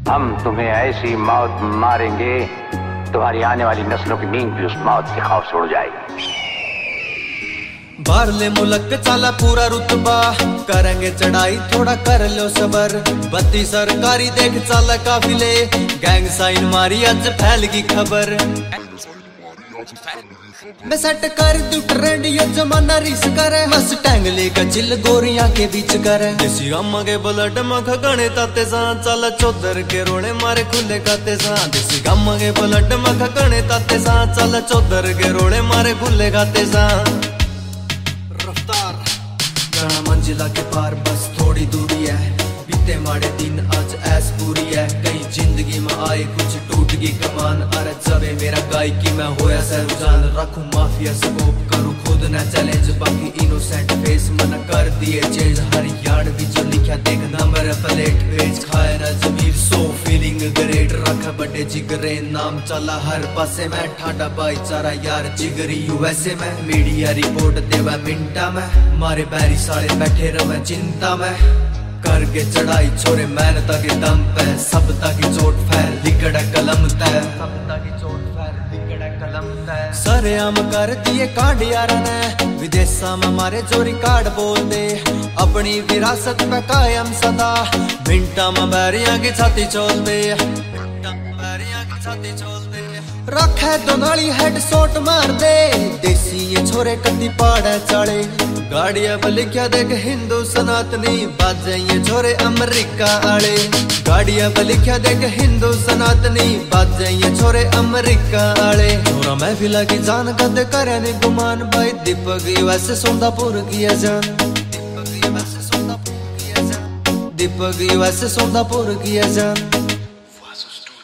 हम तुम्हें ऐसी मौत मारेंगे, तुम्हारी आने वाली नस्लों की नींद भी उस मौत के खौफ से उड़ जाएगी। बारले मुलक चाला पूरा रुतबा, करेंगे चढ़ाई थोड़ा कर लो सबर। बत्ती सरकारी देख चाला काफिले, गैंग साइन मारी आज फैल गई खबर। मैं सेट कर दू ट्रेंड, ये जमाना रिस करे। मस टैंगले का चिल गोरियां के बीच करे। देसी अम्मा के ब्लड में खगने ताते सा, चल चौधर के रोड़े मारे खुले खाते सा। देसी अम्मा के ब्लड में खगने ताते सा, चल चौधर के रोड़े मारे खुले खाते सा। रफ्तार जाना मंजिला के पार बस थोड़ी दूरी है, बीते माड़े दिन आज ऐस पूरी है। कहीं जिंदगी में आए कुछ टूट गई कमान, अरे चवे मेरा गायकी में होया से रुझान। रखूं माफिया स्कोप करूं खुद ना चैलेंज, बाकी इनोसेंट फेस मन कर दिए चेंज। हर यार्ड भी जो लिखा देख नंबर प्लेट पेज, खाए ना जमीर सो फीलिंग ग्रेट। रखा बड़े जिगरे नाम चला हर पासे में, ठाडा भाईचारा यार जिगरी यूएसए में। मीडिया रिपोर्ट देवा मिंटा में, मारे बैरी साले बैठे रहे चिंता में। करके चढ़ाई छोरे मेहनत के दम पे, सब ताकि चोट फैल लिकड़ा कलम तय। सब ताकि चोट फैल लिकड़ा कलम तय। सरेआम कर दिए कांड यारा ने, विदेशा में मारे जो रिकॉर्ड बोल दे। अपनी विरासत पे कायम सदा, मिंटा में बैरियां की छाती चोल दे। मिंटा में बैरियां की छाती चोल दे। रखे दो नाली हेड शॉट मार दे, देसी ये छोरे कदी पाड़े चढ़े। गाड़िया पर लिखा देख हिंदू सनातनी, बाजे ये छोरे अमेरिका आले। गाड़िया पर लिखा देख हिंदू सनातनी, बाजे ये छोरे अमेरिका आले। छोरा महफिला की जान कद करे नहीं गुमान, भाई दीपक वैसे सोंदापुर किया जान। दीपक वैसे सोंदापुर किया जान। दीपक वैसे सोंदापुर किया जान।